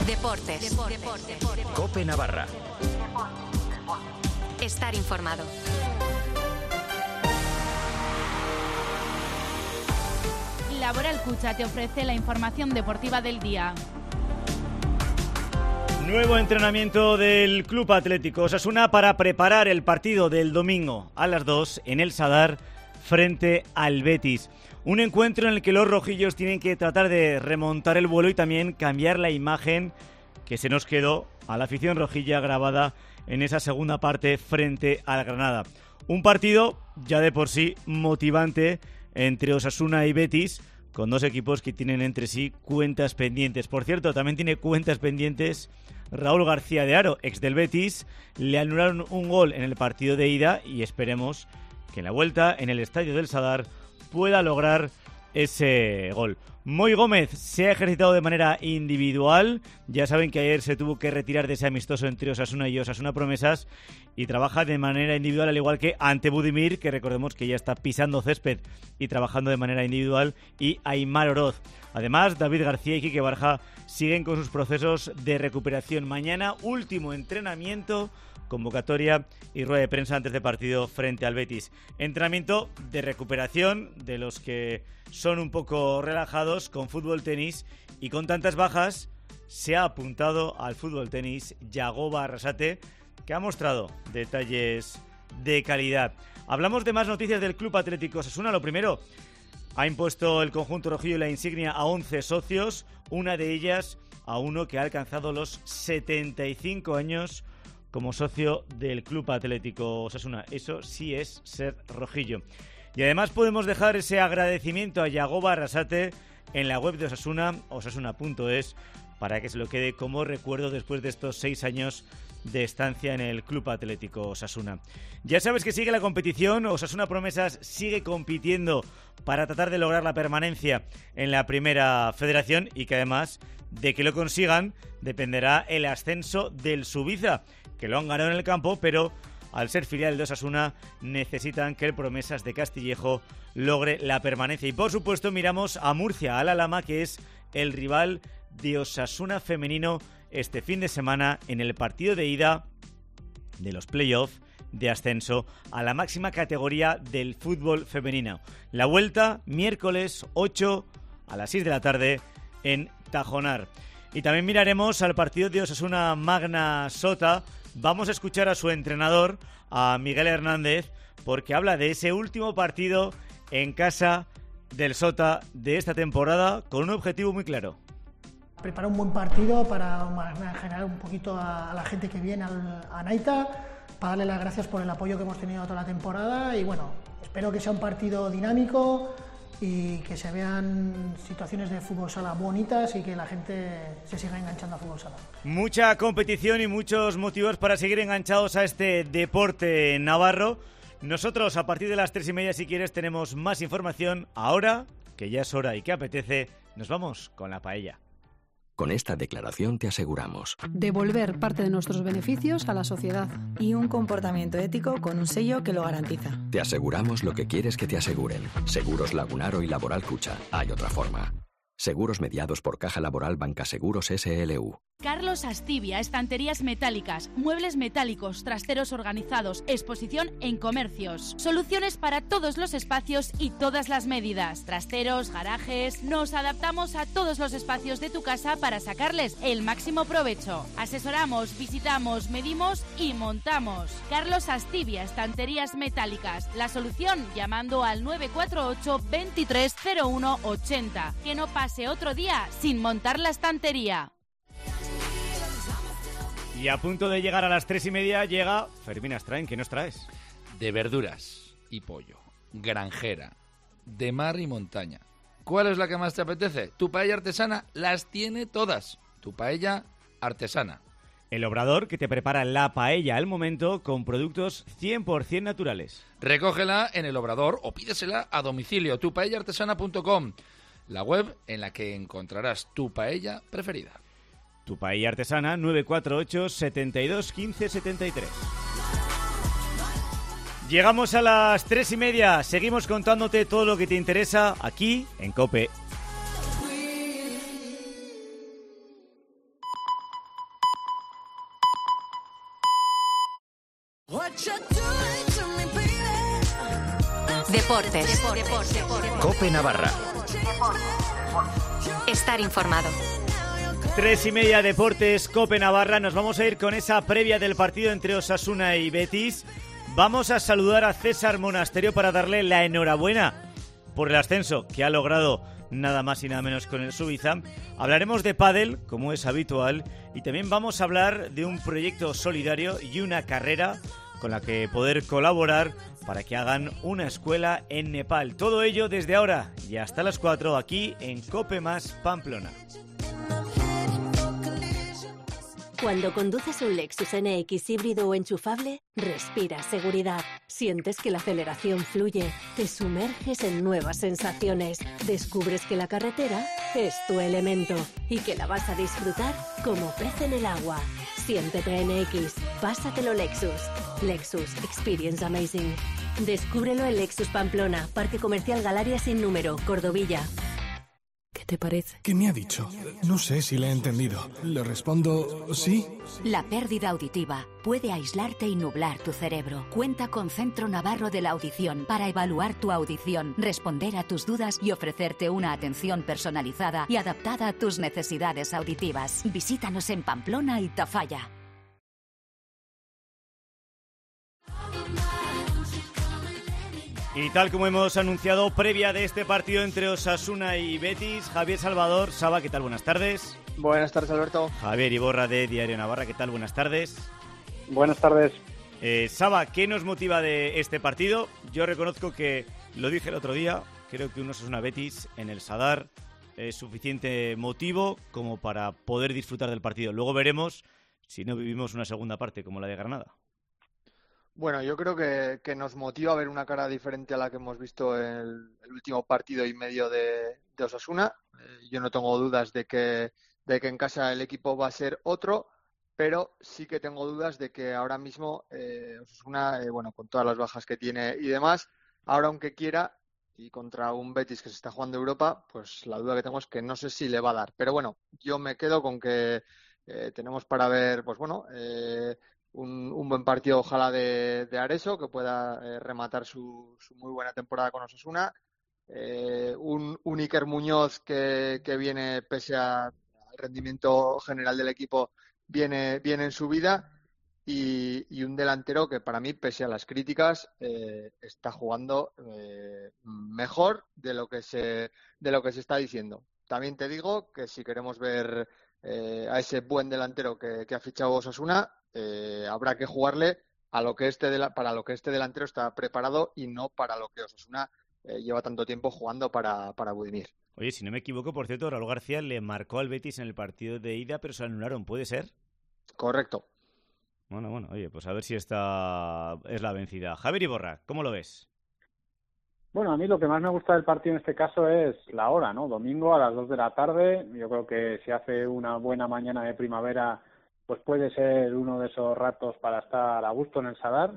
Deportes. COPE Navarra. Estar informado. Laboral Cucha te ofrece la información deportiva del día. Nuevo entrenamiento del Club Atlético Osasuna para preparar el partido del domingo a las 2 en el Sadar frente al Betis. Un encuentro en el que los rojillos tienen que tratar de remontar el vuelo y también cambiar la imagen que se nos quedó a la afición rojilla grabada en esa segunda parte frente al Granada. Un partido ya de por sí motivante entre Osasuna y Betis, con dos equipos que tienen entre sí cuentas pendientes. Por cierto, también tiene cuentas pendientes Raúl García de Haro, ex del Betis. Le anularon un gol en el partido de ida y esperemos que en la vuelta en el estadio del Sadar pueda lograr ese gol. Moy Gómez se ha ejercitado de manera individual. Ya saben que ayer se tuvo que retirar de ese amistoso entre Osasuna y Osasuna Promesas y trabaja de manera individual, al igual que Ante Budimir, que recordemos que ya está pisando césped y trabajando de manera individual, y Aimar Oroz. Además, David García y Quique Barja siguen con sus procesos de recuperación. Mañana, último entrenamiento, convocatoria y rueda de prensa antes de partido frente al Betis. Entrenamiento de recuperación de los que son un poco relajados con fútbol tenis, y con tantas bajas se ha apuntado al fútbol tenis Yagoba Arrasate, que ha mostrado detalles de calidad. Hablamos de más noticias del Club Atlético Osasuna. Lo primero, ha impuesto el conjunto rojillo la insignia a 11 socios, una de ellas a uno que ha alcanzado los 75 años como socio del Club Atlético Osasuna. Eso sí es ser rojillo. Y además podemos dejar ese agradecimiento a Yagoba Arrasate en la web de Osasuna, osasuna.es, para que se lo quede como recuerdo después de estos 6 años de estancia en el Club Atlético Osasuna. Ya sabes que sigue la competición. Osasuna Promesas sigue compitiendo para tratar de lograr la permanencia en la primera federación, y que además de que lo consigan dependerá el ascenso del Subiza, que lo han ganado en el campo, pero al ser filial de Osasuna necesitan que el Promesas de Castillejo logre la permanencia. Y por supuesto miramos a Murcia, al Alhama, que es el rival de Osasuna femenino este fin de semana en el partido de ida de los playoffs de ascenso a la máxima categoría del fútbol femenino. La vuelta miércoles 8 a las 6 de la tarde en Tajonar. Y también miraremos al partido de Osasuna Magna Sota. Vamos a escuchar a su entrenador, a Miguel Hernández, porque habla de ese último partido en casa del Sota de esta temporada con un objetivo muy claro. Preparar un buen partido para generar un poquito a la gente que viene a Naita, para darle las gracias por el apoyo que hemos tenido toda la temporada, y bueno, espero que sea un partido dinámico y que se vean situaciones de fútbol sala bonitas y que la gente se siga enganchando a fútbol sala. Mucha competición y muchos motivos para seguir enganchados a este deporte navarro. Nosotros a partir de las 3:30, si quieres, tenemos más información. Ahora, que ya es hora y que apetece, nos vamos con la paella. Con esta declaración te aseguramos devolver parte de nuestros beneficios a la sociedad y un comportamiento ético con un sello que lo garantiza. Te aseguramos lo que quieres que te aseguren. Seguros Lagunaro y Laboral Cucha. Hay otra forma. Seguros mediados por Caja Laboral Banca Seguros SLU. Carlos Astibia, estanterías metálicas, muebles metálicos, trasteros organizados, exposición en comercios. Soluciones para todos los espacios y todas las medidas. Trasteros, garajes. Nos adaptamos a todos los espacios de tu casa para sacarles el máximo provecho. Asesoramos, visitamos, medimos y montamos. Carlos Astibia, estanterías metálicas. La solución llamando al 948 23 01 80. Que no pase otro día sin montar la estantería. Y a punto de llegar a las 3:30 llega Fermín Astrain. ¿Qué nos traes? De verduras y pollo, granjera, de mar y montaña. ¿Cuál es la que más te apetece? Tu paella artesana las tiene todas. Tu paella artesana. El obrador que te prepara la paella al momento con productos 100% naturales. Recógela en el obrador o pídesela a domicilio. tupaellaartesana.com, la web en la que encontrarás tu paella preferida. Tu paella artesana, 948 72 15 73. Llegamos a las 3:30. Seguimos contándote todo lo que te interesa aquí en COPE. Deportes. COPE Navarra. Estar informado. 3:30 Deportes, COPE Navarra. Nos vamos a ir con esa previa del partido entre Osasuna y Betis. Vamos a saludar a César Monasterio para darle la enhorabuena por el ascenso que ha logrado nada más y nada menos con el Suiza. Hablaremos de pádel, como es habitual, y también vamos a hablar de un proyecto solidario y una carrera con la que poder colaborar para que hagan una escuela en Nepal. Todo ello desde ahora y hasta las 4 aquí en COPE más Pamplona. Cuando conduces un Lexus NX híbrido o enchufable, respiras seguridad, sientes que la aceleración fluye, te sumerges en nuevas sensaciones, descubres que la carretera es tu elemento y que la vas a disfrutar como pez en el agua. Siéntete NX, pásatelo Lexus. Lexus Experience Amazing. Descúbrelo en Lexus Pamplona, Parque Comercial Galaria sin número, Cordovilla. ¿Qué te parece? ¿Qué me ha dicho? No sé si le he entendido. ¿Le respondo sí? La pérdida auditiva puede aislarte y nublar tu cerebro. Cuenta con Centro Navarro de la Audición para evaluar tu audición, responder a tus dudas y ofrecerte una atención personalizada y adaptada a tus necesidades auditivas. Visítanos en Pamplona y Tafalla. Y tal como hemos anunciado, previa de este partido entre Osasuna y Betis, Javier Salvador. Saba, ¿qué tal? Buenas tardes. Buenas tardes, Alberto. Javier Iborra, de Diario Navarra, ¿qué tal? Buenas tardes. Buenas tardes. Saba, ¿qué nos motiva de este partido? Yo reconozco que, lo dije el otro día, creo que un Osasuna Betis en el Sadar es suficiente motivo como para poder disfrutar del partido. Luego veremos si no vivimos una segunda parte como la de Granada. Bueno, yo creo que nos motiva a ver una cara diferente a la que hemos visto en el último partido y medio de Osasuna. Yo no tengo dudas de que en casa el equipo va a ser otro, pero sí que tengo dudas de que ahora mismo Osasuna, bueno, con todas las bajas que tiene y demás, ahora aunque quiera, y contra un Betis que se está jugando Europa, pues la duda que tengo es que no sé si le va a dar. Pero bueno, yo me quedo con que tenemos para ver, pues bueno, un buen partido ojalá de Areso, que pueda rematar su muy buena temporada con Osasuna. Un Iker Muñoz que viene, pese al rendimiento general del equipo, viene en su vida. Y un delantero que para mí, pese a las críticas, está jugando mejor de lo que se está diciendo. También te digo que si queremos ver a ese buen delantero que ha fichado Osasuna, habrá que jugarle a lo que para lo que este delantero está preparado y no para lo que Osasuna lleva tanto tiempo jugando para Budimir. Oye, si no me equivoco, por cierto, Raúl García le marcó al Betis en el partido de ida, pero se lo anularon, ¿puede ser? Correcto. Bueno, oye, pues a ver si esta es la vencida. Javier Iborra, ¿cómo lo ves? Bueno, a mí lo que más me gusta del partido en este caso es la hora, ¿no? Domingo a las 2 de la tarde. Yo creo que si hace una buena mañana de primavera, pues puede ser uno de esos ratos para estar a gusto en el Sadar.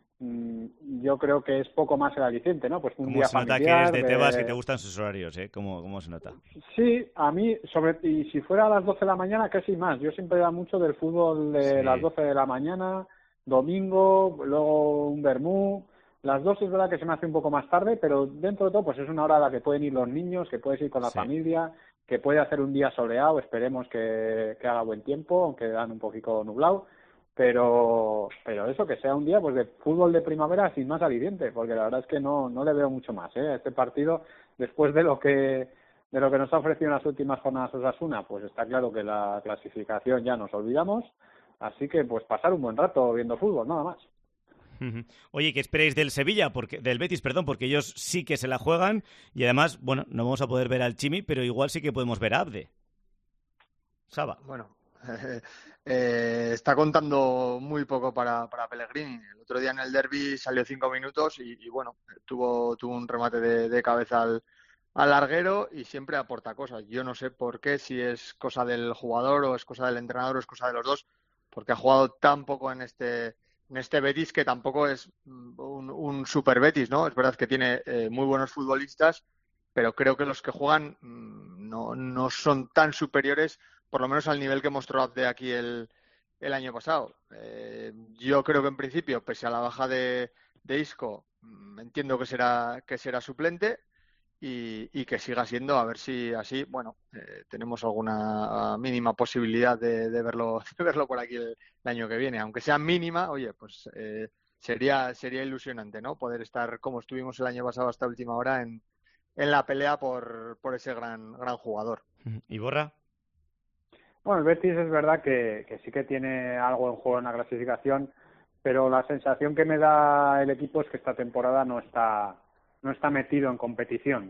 Yo creo que es poco más el aliciente, ¿no? Pues un día familiar. Como se nota que eres de Tebas, que te gustan sus horarios, ¿eh? ¿Cómo se nota? Sí, a mí, y si fuera a las 12 de la mañana, casi más. Yo siempre era mucho del fútbol de las 12 de la mañana, domingo, luego un vermú. Las 2 es verdad que se me hace un poco más tarde, pero dentro de todo pues es una hora a la que pueden ir los niños, que puedes ir con la familia, que puede hacer un día soleado, esperemos que haga buen tiempo, aunque dan un poquito nublado, pero eso, que sea un día pues de fútbol de primavera sin más aliciente, porque la verdad es que no le veo mucho más a este partido, después de lo que nos ha ofrecido en las últimas jornadas Osasuna, pues está claro que la clasificación ya nos olvidamos, así que pues pasar un buen rato viendo fútbol, nada más. Oye, ¿qué esperáis del del Betis, porque ellos sí que se la juegan y además, bueno, no vamos a poder ver al Chimi, pero igual sí que podemos ver a Abde. Saba. Bueno, está contando muy poco para Pellegrini. El otro día en el derbi salió 5 minutos y bueno, tuvo un remate de cabeza al larguero y siempre aporta cosas. Yo no sé por qué, si es cosa del jugador o es cosa del entrenador o es cosa de los dos, porque ha jugado tan poco en este Betis, que tampoco es un super Betis, ¿no? Es verdad que tiene muy buenos futbolistas, pero creo que los que juegan no son tan superiores, por lo menos al nivel que mostró Abde aquí el el año pasado. Yo creo que en principio, pese a la baja de Isco, entiendo que será suplente y que siga siendo, a ver si así, bueno, tenemos alguna mínima posibilidad de verlo por aquí el año que viene. Aunque sea mínima, oye, pues sería ilusionante, ¿no? Poder estar como estuvimos el año pasado hasta última hora en la pelea por ese gran jugador. ¿Y Borra? Bueno, el Betis es verdad que sí que tiene algo en juego en la clasificación, pero la sensación que me da el equipo es que esta temporada no está metido en competición,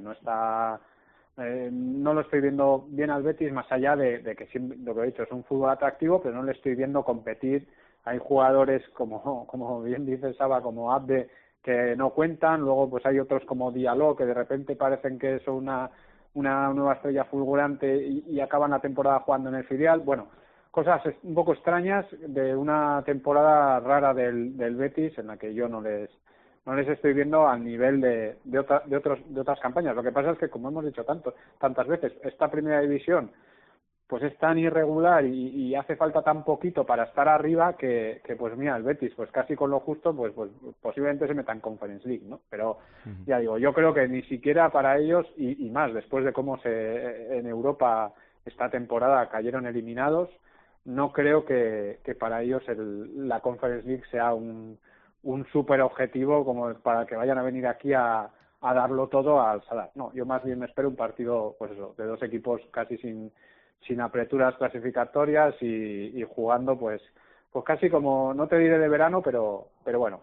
no lo estoy viendo bien al Betis, más allá de que siempre, lo que he dicho, es un fútbol atractivo, pero no le estoy viendo competir. Hay jugadores como bien dice Saba, como Abde, que no cuentan, luego pues hay otros como Diallo que de repente parecen que son una nueva estrella fulgurante y acaban la temporada jugando en el filial. Bueno, cosas un poco extrañas de una temporada rara del Betis, en la que yo no les estoy viendo al nivel de otras campañas. Lo que pasa es que, como hemos dicho tantas veces, esta primera división pues es tan irregular y hace falta tan poquito para estar arriba que pues mira, el Betis pues casi con lo justo pues posiblemente se meta en Conference League, ¿no? Pero ya digo, yo creo que ni siquiera para ellos y más después de cómo en Europa esta temporada cayeron eliminados, no creo que para ellos la Conference League sea un súper objetivo como para que vayan a venir aquí a darlo todo al Sadar. No, yo más bien me espero un partido pues eso, de dos equipos casi sin apreturas clasificatorias y jugando pues casi como, no te diré de verano, pero bueno,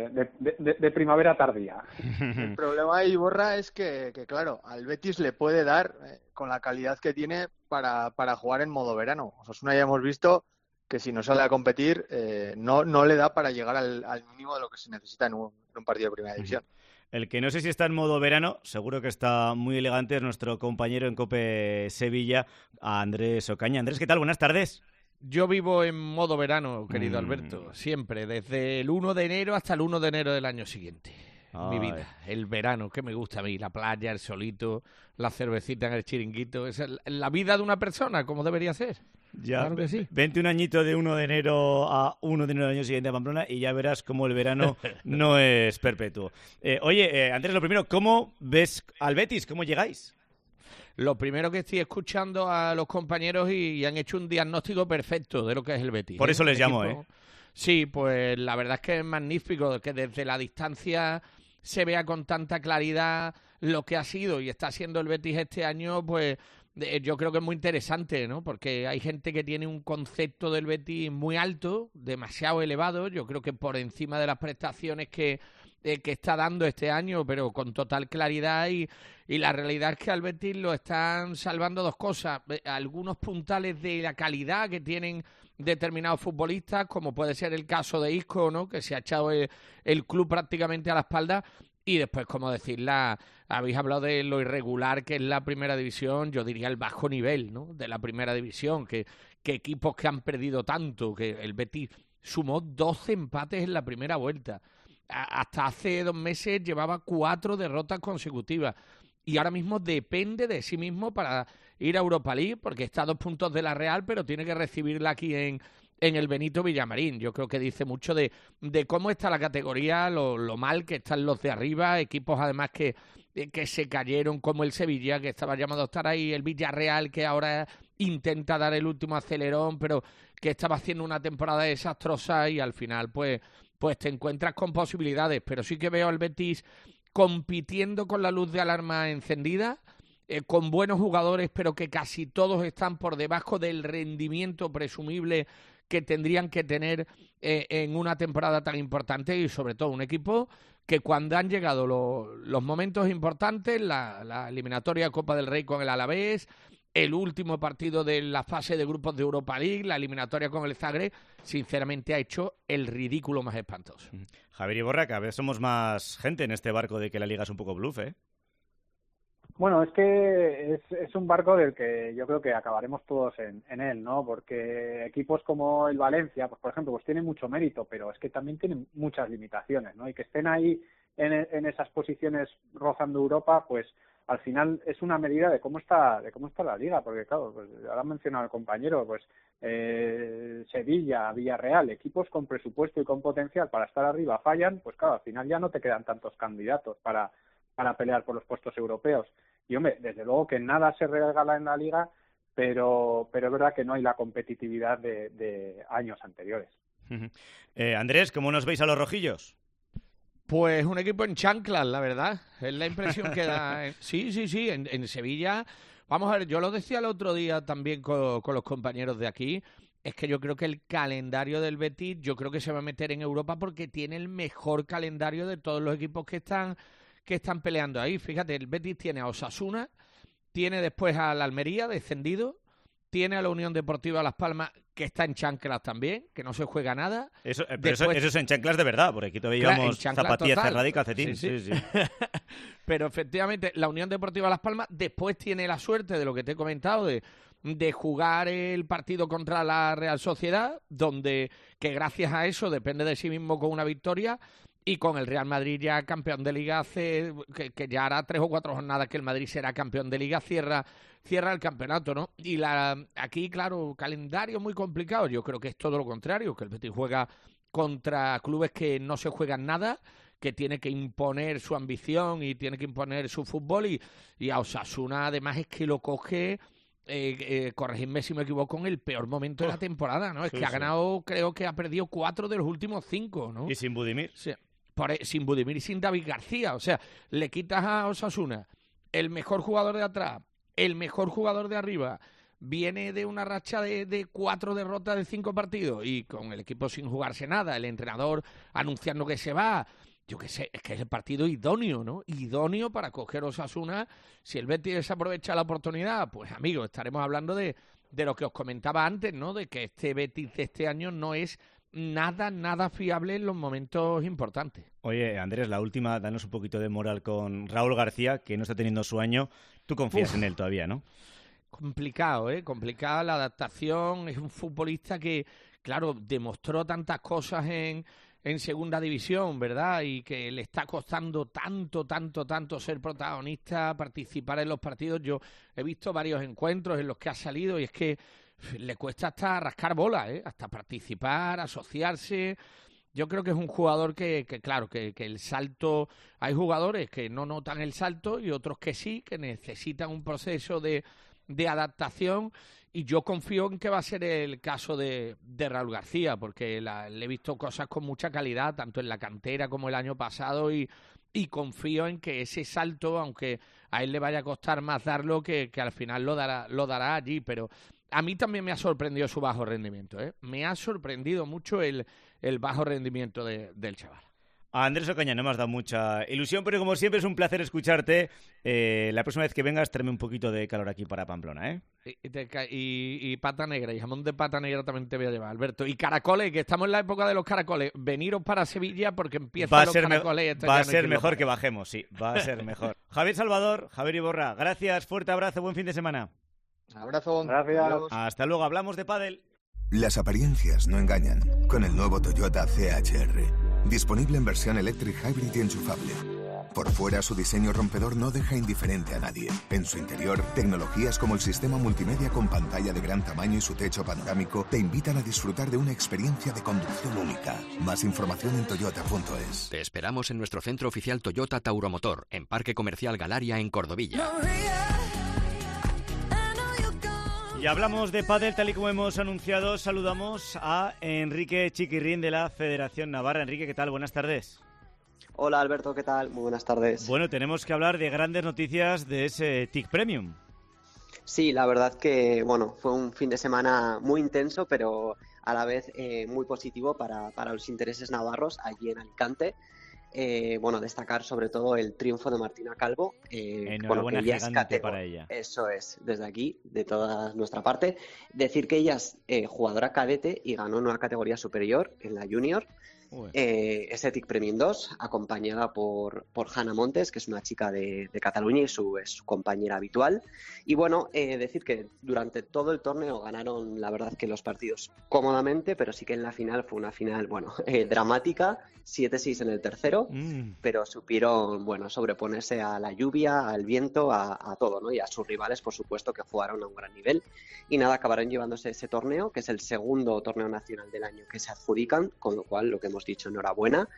de primavera tardía. El problema ahí, Borra, es que claro, al Betis le puede dar, con la calidad que tiene, para jugar en modo verano. Osasuna ya hemos visto que si no sale a competir, no le da para llegar al mínimo de lo que se necesita en un partido de primera división. El que no sé si está en modo verano, seguro que está muy elegante, es nuestro compañero en COPE Sevilla, Andrés Ocaña. Andrés, ¿qué tal? Buenas tardes. Yo vivo en modo verano, querido Alberto, siempre, desde el 1 de enero hasta el 1 de enero del año siguiente. Mi vida, el verano, que me gusta a mí, la playa, el solito, la cervecita en el chiringuito, es la vida de una persona, como debería ser. Ya, claro que sí. 21 añitos de 1 de enero a 1 de enero del año siguiente a Pamplona y ya verás cómo el verano no es perpetuo. Oye, Andrés, lo primero, ¿cómo ves al Betis? ¿Cómo llegáis? Lo primero que estoy escuchando a los compañeros y han hecho un diagnóstico perfecto de lo que es el Betis. Por eso les llamo, Sí, pues la verdad es que es magnífico que desde la distancia se vea con tanta claridad lo que ha sido y está siendo el Betis este año, pues yo creo que es muy interesante, ¿no? Porque hay gente que tiene un concepto del Betis muy alto, demasiado elevado, yo creo que por encima de las prestaciones que está dando este año, pero con total claridad y la realidad es que al Betis lo están salvando dos cosas, algunos puntales de la calidad que tienen determinados futbolistas, como puede ser el caso de Isco, ¿no? Que se ha echado el club prácticamente a la espalda. Y después, como decirla, habéis hablado de lo irregular que es la primera división, yo diría el bajo nivel, ¿no? De la primera división, que equipos que han perdido tanto, que el Betis sumó 12 empates en la primera vuelta. Hasta hace 2 meses llevaba 4 derrotas consecutivas. Y ahora mismo depende de sí mismo para ir a Europa League, porque está a 2 puntos de la Real, pero tiene que recibirla aquí en el Benito Villamarín. Yo creo que dice mucho de cómo está la categoría, lo mal que están los de arriba, equipos además que se cayeron, como el Sevilla, que estaba llamado a estar ahí, el Villarreal, que ahora intenta dar el último acelerón, pero que estaba haciendo una temporada desastrosa y al final pues te encuentras con posibilidades. Pero sí que veo al Betis compitiendo con la luz de alarma encendida, con buenos jugadores, pero que casi todos están por debajo del rendimiento presumible que tendrían que tener en una temporada tan importante y sobre todo un equipo que cuando han llegado los momentos importantes, la eliminatoria Copa del Rey con el Alavés, el último partido de la fase de grupos de Europa League, la eliminatoria con el Zagreb, sinceramente ha hecho el ridículo más espantoso. Javier Iborra, cada vez somos más gente en este barco de que la Liga es un poco bluff, ¿eh? Bueno, es que es un barco del que yo creo que acabaremos todos en él, ¿no? Porque equipos como el Valencia, pues por ejemplo, pues tienen mucho mérito, pero es que también tienen muchas limitaciones, ¿no? Y que estén ahí en esas posiciones rozando Europa, pues al final es una medida de cómo está la liga, porque claro, pues ahora ha mencionado el compañero, pues Sevilla, Villarreal, equipos con presupuesto y con potencial para estar arriba fallan, pues claro, al final ya no te quedan tantos candidatos para pelear por los puestos europeos. Y hombre, desde luego que nada se regala en la liga, pero es verdad que no hay la competitividad de años anteriores. Andrés, ¿cómo nos veis a los rojillos? Pues un equipo en chanclas, la verdad. Es la impresión que da. Sí, en Sevilla. Vamos a ver, yo lo decía el otro día también con los compañeros de aquí. Es que yo creo que el calendario del Betis, yo creo que se va a meter en Europa porque tiene el mejor calendario de todos los equipos que están peleando ahí. Fíjate, el Betis tiene a Osasuna, tiene después a la Almería, descendido, tiene a la Unión Deportiva Las Palmas, que está en chanclas también, que no se juega nada. Eso es en chanclas de verdad, porque aquí todavía llevamos zapatillas cerradas y calcetín. Sí. Pero efectivamente, la Unión Deportiva Las Palmas después tiene la suerte de lo que te he comentado, de jugar el partido contra la Real Sociedad, que gracias a eso depende de sí mismo con una victoria, y con el Real Madrid ya campeón de Liga, que ya hará 3 o 4 jornadas que el Madrid será campeón de Liga, cierra el campeonato, ¿no? Y aquí, claro, calendario muy complicado. Yo creo que es todo lo contrario, que el Betis juega contra clubes que no se juegan nada, que tiene que imponer su ambición y tiene que imponer su fútbol, y a Osasuna además es que lo coge, corregidme si me equivoco, en el peor momento de la temporada, ¿no? Es que ha ganado, creo que ha perdido 4 de los últimos 5, ¿no? Y sin Budimir. Sí. Sin Budimir y sin David García. O sea, le quitas a Osasuna el mejor jugador de atrás, el mejor jugador de arriba, viene de una racha de 4 derrotas de 5 partidos y con el equipo sin jugarse nada, el entrenador anunciando que se va. Yo qué sé, es que es el partido idóneo, ¿no? Idóneo para coger Osasuna. Si el Betis desaprovecha la oportunidad, pues amigos, estaremos hablando de lo que os comentaba antes, ¿no? De que este Betis de este año no es nada fiable en los momentos importantes. Oye, Andrés, la última, danos un poquito de moral con Raúl García, que no está teniendo su año. Tú confías en él todavía, ¿no? Complicado, complicada la adaptación. Es un futbolista que, claro, demostró tantas cosas en segunda división, ¿verdad? Y que le está costando tanto ser protagonista, participar en los partidos. Yo he visto varios encuentros en los que ha salido y es que le cuesta hasta rascar bola, hasta participar, asociarse. Yo creo que es un jugador que claro, que el salto... Hay jugadores que no notan el salto y otros que sí, que necesitan un proceso de adaptación, y yo confío en que va a ser el caso de Raúl García, porque le he visto cosas con mucha calidad, tanto en la cantera como el año pasado, y confío en que ese salto, aunque a él le vaya a costar más darlo, que al final lo dará allí. Pero a mí también me ha sorprendido su bajo rendimiento, me ha sorprendido mucho el bajo rendimiento del chaval. A Andrés Ocaña no me has dado mucha ilusión, pero como siempre es un placer escucharte. La próxima vez que vengas, tráeme un poquito de calor aquí para Pamplona, ¿eh? Y pata negra, y jamón de pata negra también te voy a llevar, Alberto. Y caracoles, que estamos en la época de los caracoles. Veniros para Sevilla porque empiezan los caracoles. Va a ser mejor que bajemos, sí, va a ser mejor. Javier Salvador, Javier Iborra, gracias, fuerte abrazo, buen fin de semana. Abrazo. Gracias. Adiós. Hasta luego, hablamos de pádel. Las apariencias no engañan. Con el nuevo Toyota CHR. Disponible en versión electric hybrid y enchufable. Por fuera, su diseño rompedor no deja indiferente a nadie. En su interior, tecnologías como el sistema multimedia con pantalla de gran tamaño y su techo panorámico te invitan a disfrutar de una experiencia de conducción única. Más información en toyota.es. Te esperamos en nuestro centro oficial Toyota Tauromotor, en Parque Comercial Galaria, en Cordovilla. Y hablamos de pádel, tal y como hemos anunciado. Saludamos a Enrique Chiquirrín de la Federación Navarra. Enrique, ¿qué tal? Buenas tardes. Hola Alberto, ¿qué tal? Muy buenas tardes. Bueno, tenemos que hablar de grandes noticias de ese TIC Premium. Sí, la verdad que fue un fin de semana muy intenso, pero a la vez muy positivo para los intereses navarros allí en Alicante. Destacar sobre todo el triunfo de Martina Calvo. Enhorabuena, que gigante para ella. Eso es, desde aquí, de toda nuestra parte. Decir que ella es jugadora cadete y ganó en una categoría superior, en la junior. Estetic Premium 2, acompañada por Hanna Montes, que es una chica de Cataluña y es su compañera habitual. Y bueno, decir que durante todo el torneo ganaron, la verdad, que los partidos cómodamente, pero sí que en la final fue una final, bueno, dramática, 7-6 en el tercero, pero supieron, bueno, sobreponerse a la lluvia, al viento, a todo, ¿no? Y a sus rivales, por supuesto, que jugaron a un gran nivel. Y nada, acabaron llevándose ese torneo, que es el segundo torneo nacional del año que se adjudican, con lo cual, lo que hemos dicho, enhorabuena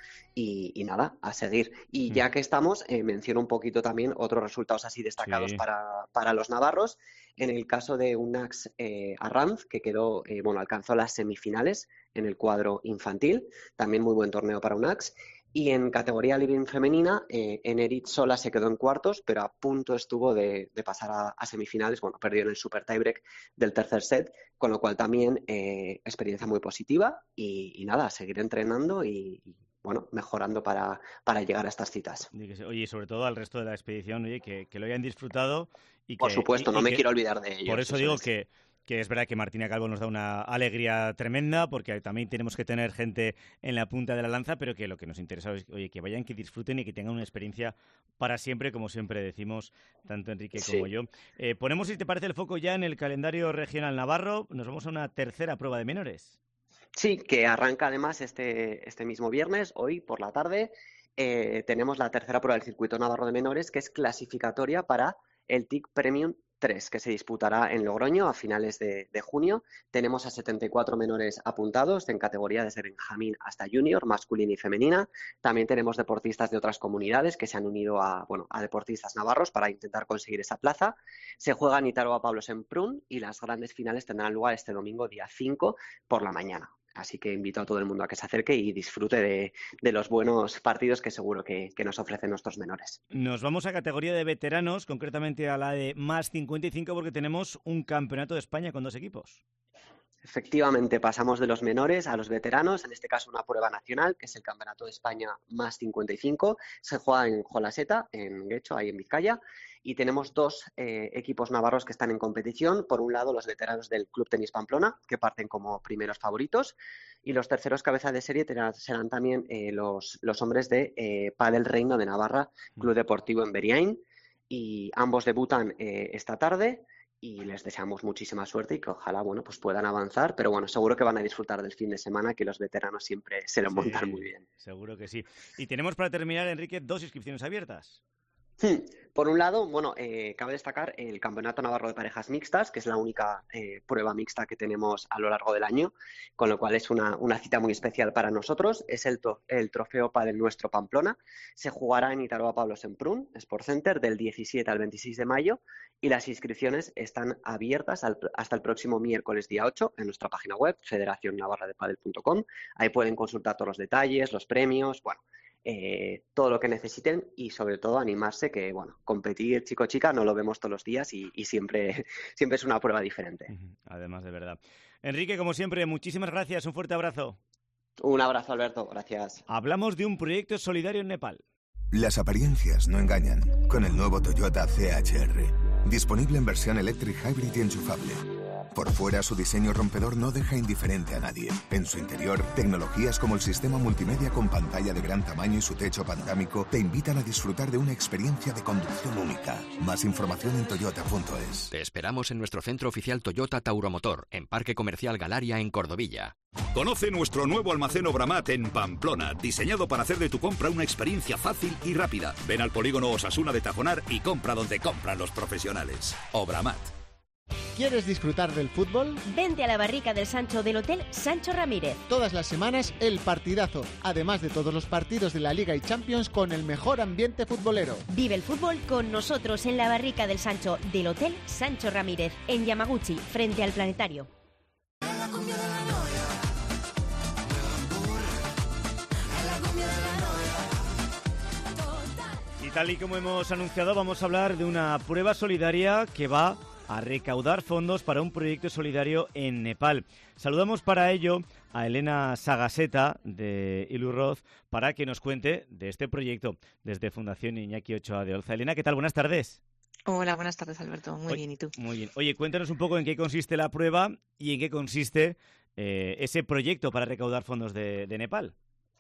y nada, a seguir. Y ya que estamos, menciono un poquito también otros resultados así destacados para los navarros. En el caso de Unax Arranz, que quedó, alcanzó las semifinales en el cuadro infantil, también muy buen torneo para Unax. Y en categoría living femenina, Enerit sola se quedó en cuartos, pero a punto estuvo de pasar a semifinales. Bueno, perdió en el super tiebreak del tercer set, con lo cual también experiencia muy positiva y nada, a seguir entrenando y mejorando para llegar a estas citas. Oye, y sobre todo al resto de la expedición, oye, que lo hayan disfrutado. Por supuesto, no me quiero olvidar de ellos. Por eso digo que es verdad que Martina Calvo nos da una alegría tremenda, porque también tenemos que tener gente en la punta de la lanza, pero que lo que nos interesa es, oye, que vayan, que disfruten y que tengan una experiencia para siempre, como siempre decimos, tanto Enrique como yo. Ponemos, si te parece, el foco ya en el calendario regional navarro. Nos vamos a una tercera prueba de menores. Sí, que arranca además este mismo viernes, hoy por la tarde. Tenemos la tercera prueba del circuito navarro de menores, que es clasificatoria para el TIC Premium 3, que se disputará en Logroño a finales de junio. Tenemos a 74 menores apuntados en categoría desde Benjamín hasta Junior, masculina y femenina. También tenemos deportistas de otras comunidades que se han unido a deportistas navarros para intentar conseguir esa plaza. Se juega en Itaroa Pablos en Prun y las grandes finales tendrán lugar este domingo, día 5, por la mañana. Así que invito a todo el mundo a que se acerque y disfrute de los buenos partidos que seguro que nos ofrecen nuestros menores. Nos vamos a categoría de veteranos, concretamente a la de más 55, porque tenemos un campeonato de España con 2 equipos. Efectivamente, pasamos de los menores a los veteranos, en este caso una prueba nacional, que es el Campeonato de España más 55. Se juega en Jolaseta, en Guecho, ahí en Vizcaya, y tenemos 2 equipos navarros que están en competición. Por un lado, los veteranos del Club Tenis Pamplona, que parten como primeros favoritos, y los terceros cabeza de serie serán también los hombres de Padel Reino de Navarra, Club Deportivo en Beriain, y ambos debutan esta tarde. Y les deseamos muchísima suerte y que ojalá, pues puedan avanzar, pero seguro que van a disfrutar del fin de semana, que los veteranos siempre se lo montan muy bien. Seguro que sí. Y tenemos para terminar, Enrique, 2 inscripciones abiertas. Por un lado, cabe destacar el Campeonato Navarro de Parejas Mixtas, que es la única prueba mixta que tenemos a lo largo del año, con lo cual es una cita muy especial para nosotros. Es el Trofeo Padel Nuestro Pamplona. Se jugará en Itaroa Pablos en Prun, Sport Center, del 17 al 26 de mayo, y las inscripciones están abiertas hasta el próximo miércoles día 8 en nuestra página web, federacionnavarradepadel.com. Ahí pueden consultar todos los detalles, los premios, todo lo que necesiten y sobre todo animarse que, competir chico-chica no lo vemos todos los días y siempre es una prueba diferente. Además, de verdad. Enrique, como siempre, muchísimas gracias. Un fuerte abrazo. Un abrazo, Alberto. Gracias. Hablamos de un proyecto solidario en Nepal. Las apariencias no engañan. Con el nuevo Toyota CHR. Disponible en versión electric hybrid y enchufable. Por fuera, su diseño rompedor no deja indiferente a nadie. En su interior, tecnologías como el sistema multimedia con pantalla de gran tamaño y su techo panorámico te invitan a disfrutar de una experiencia de conducción única. Más información en toyota.es. Te esperamos en nuestro centro oficial Toyota Tauromotor, en Parque Comercial Galaria, en Cordovilla. Conoce nuestro nuevo almacén Obramat en Pamplona, diseñado para hacer de tu compra una experiencia fácil y rápida. Ven al polígono Osasuna de Tajonar y compra donde compran los profesionales. Obramat. ¿Quieres disfrutar del fútbol? Vente a la barrica del Sancho del Hotel Sancho Ramírez. Todas las semanas el partidazo, además de todos los partidos de la Liga y Champions con el mejor ambiente futbolero. Vive el fútbol con nosotros en la barrica del Sancho del Hotel Sancho Ramírez, en Yamaguchi, frente al Planetario. Y tal y como hemos anunciado, vamos a hablar de una prueba solidaria que va a recaudar fondos para un proyecto solidario en Nepal. Saludamos para ello a Elena Sagaseta de Ilurroz para que nos cuente de este proyecto desde Fundación Iñaki Ochoa de Olza. Elena, ¿qué tal? Buenas tardes. Hola, buenas tardes, Alberto. Muy bien, ¿y tú? Muy bien. Oye, cuéntanos un poco en qué consiste la prueba y en qué consiste ese proyecto para recaudar fondos de Nepal.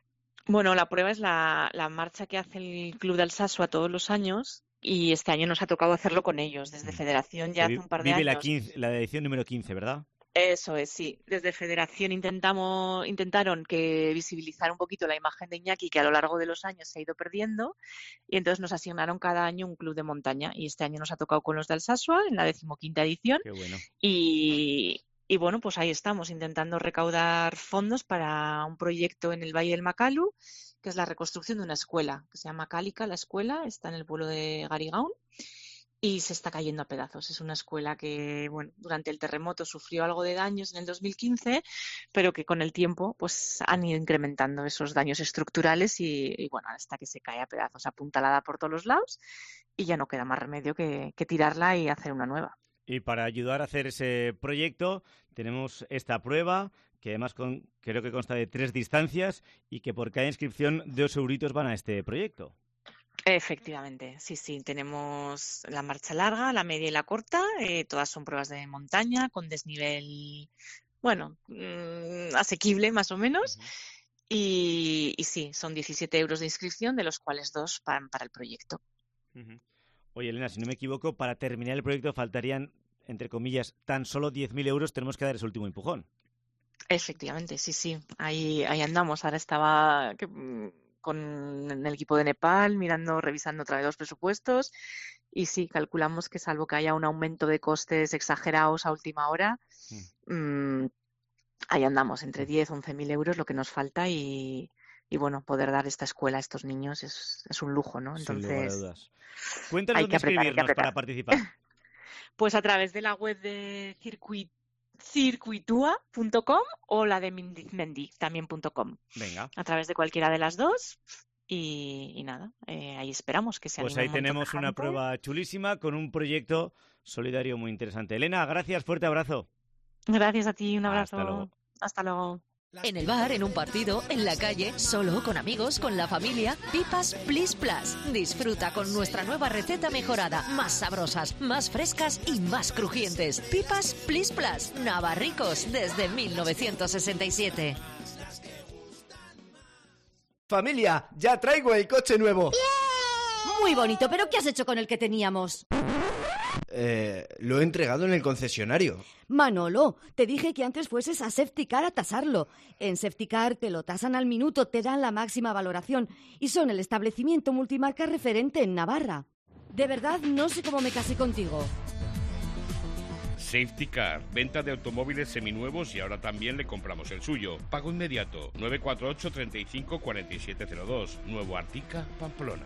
Bueno, la prueba es la marcha que hace el Club de Alsasua todos los años y este año nos ha tocado hacerlo con ellos. Desde Federación ya hace un par de años. La edición número 15, ¿verdad? Eso es, sí. Desde Federación intentaron que visibilizar un poquito la imagen de Iñaki, que a lo largo de los años se ha ido perdiendo, y entonces nos asignaron cada año un club de montaña. Y este año nos ha tocado con los de Alsasua, en la 15ª edición. Qué bueno. Y bueno, pues ahí estamos, intentando recaudar fondos para un proyecto en el Valle del Macalu, que es la reconstrucción de una escuela, que se llama Cálica, la escuela, está en el pueblo de Garigaún. Y se está cayendo a pedazos. Es una escuela que, bueno, durante el terremoto sufrió algo de daños en el 2015, pero que con el tiempo pues han ido incrementando esos daños estructurales y bueno, hasta que se cae a pedazos, apuntalada por todos los lados y ya no queda más remedio que tirarla y hacer una nueva. Y para ayudar a hacer ese proyecto tenemos esta prueba que además creo que consta de 3 distancias y que por cada inscripción 2 euritos van a este proyecto. Efectivamente, sí. Tenemos la marcha larga, la media y la corta. Todas son pruebas de montaña con desnivel, bueno, asequible más o menos. Uh-huh. Y sí, son 17 euros de inscripción, de los cuales 2 para el proyecto. Uh-huh. Oye, Elena, si no me equivoco, para terminar el proyecto faltarían, entre comillas, tan solo 10.000 euros. Tenemos que dar ese último empujón. Efectivamente, sí. Ahí andamos. Ahora estaba con el equipo de Nepal, revisando otra vez los presupuestos y sí, calculamos que salvo que haya un aumento de costes exagerados a última hora, ahí andamos, entre 10 y 11.000 euros lo que nos falta y bueno, poder dar esta escuela a estos niños es un lujo, ¿no? Entonces, sin lugar a dudas. Cuéntanos dónde inscribirnos para participar. Pues a través de la web de circuitua.com o la de Mendic también.com. Venga. A través de cualquiera de las dos y nada, ahí esperamos que se anime. Pues ahí tenemos una prueba chulísima con un proyecto solidario muy interesante. Elena, gracias, fuerte abrazo. Gracias a ti, un abrazo. Hasta luego. Hasta luego. En el bar, en un partido, en la calle, solo, con amigos, con la familia. Pipas Plis Plus. Disfruta con nuestra nueva receta mejorada. Más sabrosas, más frescas y más crujientes. Pipas Plis Plus. Navarricos desde 1967. Familia, ya traigo el coche nuevo. ¡Yeah! Muy bonito, pero ¿qué has hecho con el que teníamos? Lo he entregado en el concesionario. Manolo, te dije que antes fueses a Safetycar a tasarlo. En Safetycar te lo tasan al minuto, te dan la máxima valoración y son el establecimiento multimarca referente en Navarra. De verdad, no sé cómo me casé contigo. Safetycar, venta de automóviles seminuevos y ahora también le compramos el suyo. Pago inmediato, 948 35 4702, Nuevo Artica, Pamplona.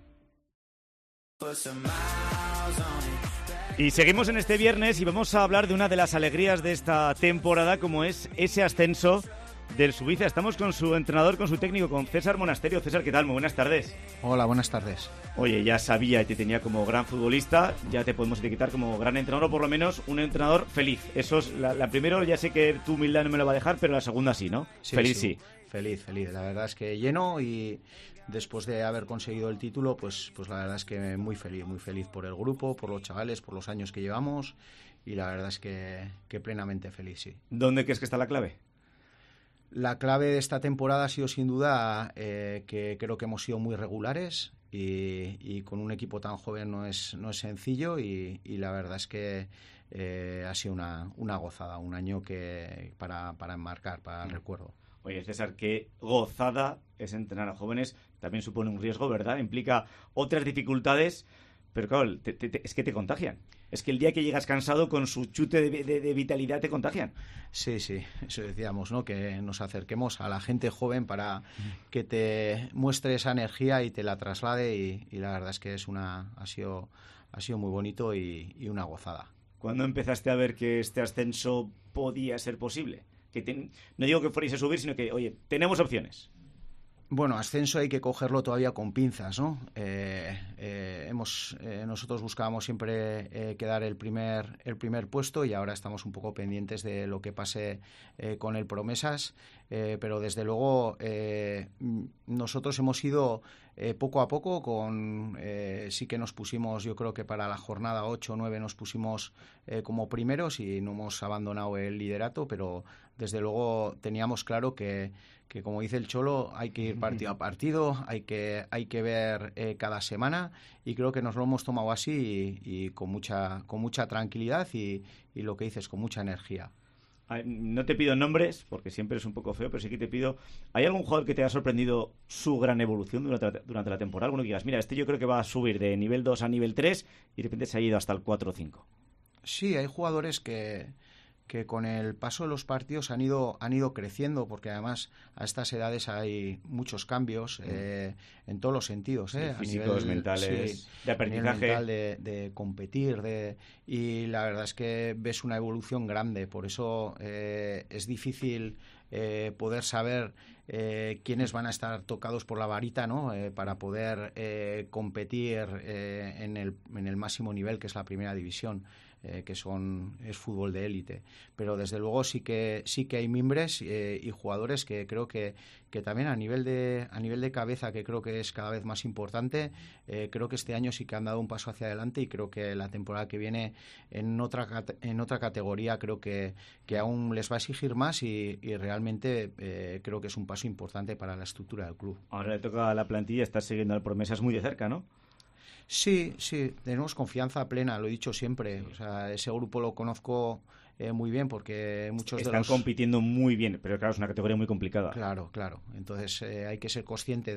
Y seguimos en este viernes y vamos a hablar de una de las alegrías de esta temporada, como es ese ascenso del Suiza. Estamos con su entrenador, con su técnico, con César Monasterio. César, ¿qué tal? Muy buenas tardes. Hola, buenas tardes. Oye, ya sabía y te tenía como gran futbolista, ya te podemos etiquetar como gran entrenador, o por lo menos un entrenador feliz. Eso es la primera, ya sé que tu humildad no me lo va a dejar, pero la segunda sí, ¿no? Sí, feliz sí. Feliz. La verdad es que lleno y después de haber conseguido el título, pues la verdad es que muy feliz por el grupo, por los chavales, por los años que llevamos y la verdad es que plenamente feliz, sí. ¿Dónde crees que está la clave? La clave de esta temporada ha sido sin duda que creo que hemos sido muy regulares y con un equipo tan joven no es sencillo y la verdad es que ha sido una gozada, un año que para enmarcar, para el recuerdo. Oye, César, qué gozada es entrenar a jóvenes. También supone un riesgo, ¿verdad? Implica otras dificultades, pero claro, es que te contagian. Es que el día que llegas cansado con su chute de vitalidad te contagian. Sí, eso decíamos, ¿no? Que nos acerquemos a la gente joven para que te muestre esa energía y te la traslade y la verdad es que ha sido muy bonito y una gozada. ¿Cuándo empezaste a ver que este ascenso podía ser posible? No digo que fuerais a subir, sino que, oye, tenemos opciones. Bueno, ascenso hay que cogerlo todavía con pinzas, ¿no? Nosotros buscábamos siempre quedar el primer puesto y ahora estamos un poco pendientes de lo que pase con el Promesas, pero desde luego nosotros hemos ido poco a poco, sí que nos pusimos, yo creo que para la jornada 8 o 9 nos pusimos como primeros y no hemos abandonado el liderato, pero desde luego teníamos claro que como dice el Cholo, hay que ir partido a partido, hay que ver cada semana, y creo que nos lo hemos tomado así y con mucha tranquilidad y lo que dices, con mucha energía. No te pido nombres, porque siempre es un poco feo, pero sí que te pido, ¿hay algún jugador que te haya sorprendido su gran evolución durante la temporada? Alguno que digas, mira, yo creo que va a subir de nivel 2 a nivel 3 y de repente se ha ido hasta el 4 o 5. Sí, hay jugadores que con el paso de los partidos han ido creciendo, porque además a estas edades hay muchos cambios en todos los sentidos, físicos, mentales, de aprendizaje, mental, de competir, y la verdad es que ves una evolución grande. Por eso es difícil poder saber quiénes van a estar tocados por la varita, ¿no? Para poder competir en el máximo nivel, que es la primera división. Que es fútbol de élite, pero desde luego sí que hay mimbres y jugadores que creo que también a nivel de cabeza, que creo que es cada vez más importante, creo que este año sí que han dado un paso hacia adelante, y creo que la temporada que viene en otra categoría creo que aún les va a exigir más, y realmente creo que es un paso importante para la estructura del club. Ahora le toca a la plantilla estar siguiendo al Promesas muy de cerca, ¿no? Sí, tenemos confianza plena, lo he dicho siempre. O sea, ese grupo lo conozco muy bien, porque muchos están compitiendo muy bien, pero claro, es una categoría muy complicada. Claro. Entonces hay que ser consciente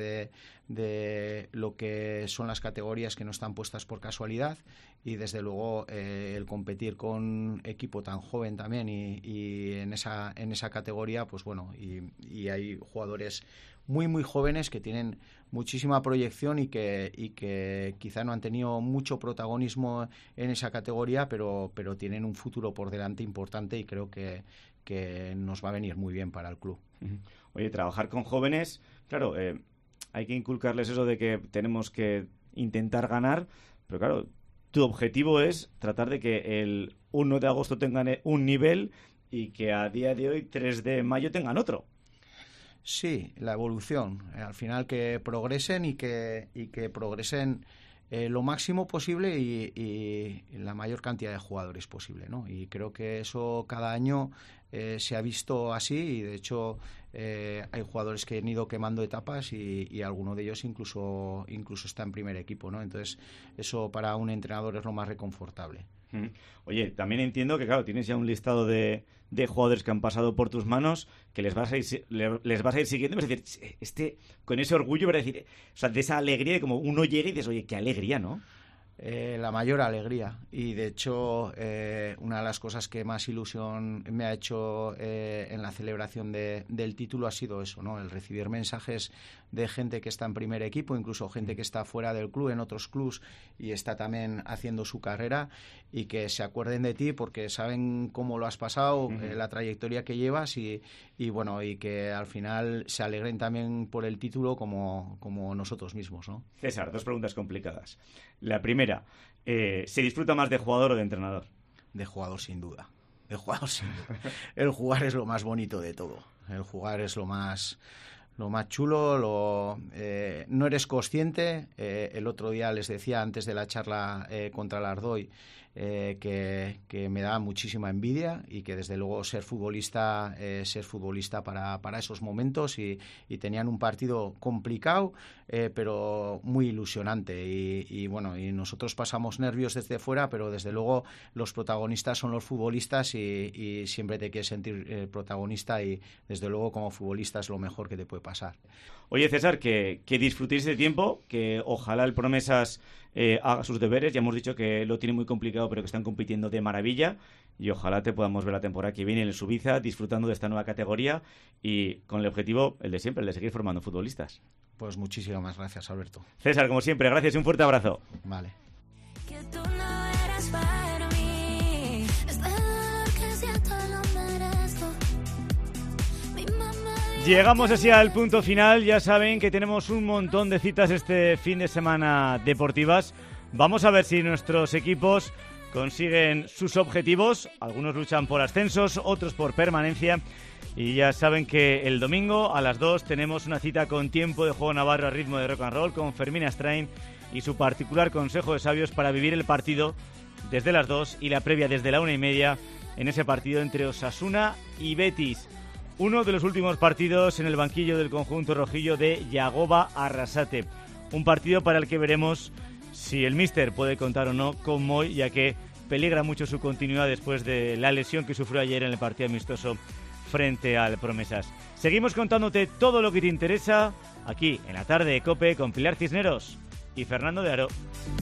de lo que son las categorías que no están puestas por casualidad, y desde luego el competir con equipo tan joven también y en esa categoría, pues bueno, y hay jugadores muy muy jóvenes que tienen muchísima proyección y que quizá no han tenido mucho protagonismo en esa categoría, pero tienen un futuro por delante importante, y creo que nos va a venir muy bien para el club. Oye, trabajar con jóvenes, claro, hay que inculcarles eso de que tenemos que intentar ganar, pero claro, tu objetivo es tratar de que el 1 de agosto tengan un nivel y que a día de hoy, 3 de mayo, tengan otro. Sí, la evolución. Al final que progresen y que progresen lo máximo posible y la mayor cantidad de jugadores posible, ¿no? Y creo que eso cada año se ha visto así, y de hecho hay jugadores que han ido quemando etapas y alguno de ellos incluso está en primer equipo, ¿no? Entonces eso para un entrenador es lo más reconfortable. Oye, también entiendo que, claro, tienes ya un listado de jugadores que han pasado por tus manos, que les vas a ir siguiendo, es decir, con ese orgullo, es decir, o sea, de esa alegría de como uno llega y dices, oye, qué alegría, ¿no? La mayor alegría, y de hecho una de las cosas que más ilusión me ha hecho en la celebración del título ha sido eso, ¿no? El recibir mensajes de gente que está en primer equipo, incluso gente que está fuera del club, en otros clubs, y está también haciendo su carrera, y que se acuerden de ti porque saben cómo lo has pasado, la trayectoria que llevas, y bueno, y que al final se alegren también por el título como nosotros mismos, ¿no? César, 2 preguntas complicadas. La primera, ¿se disfruta más de jugador o de entrenador? De jugador, sin duda. El jugar es lo más bonito de todo. El jugar es lo más chulo. No eres consciente. El otro día les decía, antes de la charla contra el Ardoy, que me da muchísima envidia, y que desde luego ser futbolista para esos momentos, y tenían un partido complicado, pero muy ilusionante, y bueno, y nosotros pasamos nervios desde fuera, pero desde luego los protagonistas son los futbolistas, y siempre te quieres sentir protagonista, y desde luego como futbolista es lo mejor que te puede pasar. Oye, César, que disfrutéis de tiempo, que ojalá el Promesas haga sus deberes. Ya hemos dicho que lo tiene muy complicado, pero que están compitiendo de maravilla, y ojalá te podamos ver la temporada que viene en el Subiza disfrutando de esta nueva categoría, y con el objetivo, el de siempre, el de seguir formando futbolistas. Pues muchísimas gracias, Alberto. César, como siempre, gracias y un fuerte abrazo. Vale. Llegamos así al punto final. Ya saben que tenemos un montón de citas este fin de semana deportivas. Vamos a ver si nuestros equipos consiguen sus objetivos. Algunos luchan por ascensos, otros por permanencia. Y ya saben que el domingo a las 2 tenemos una cita con Tiempo de Juego Navarro a ritmo de rock and roll con Fermín Astrain y su particular consejo de sabios para vivir el partido desde las 2 y la previa desde la 1:30 en ese partido entre Osasuna y Betis. Uno de los últimos partidos en el banquillo del conjunto rojillo de Yagoba Arrasate. Un partido para el que veremos si el míster puede contar o no con Moy, ya que peligra mucho su continuidad después de la lesión que sufrió ayer en el partido amistoso frente al Promesas. Seguimos contándote todo lo que te interesa aquí en la tarde de COPE con Pilar Cisneros y Fernando de Aro.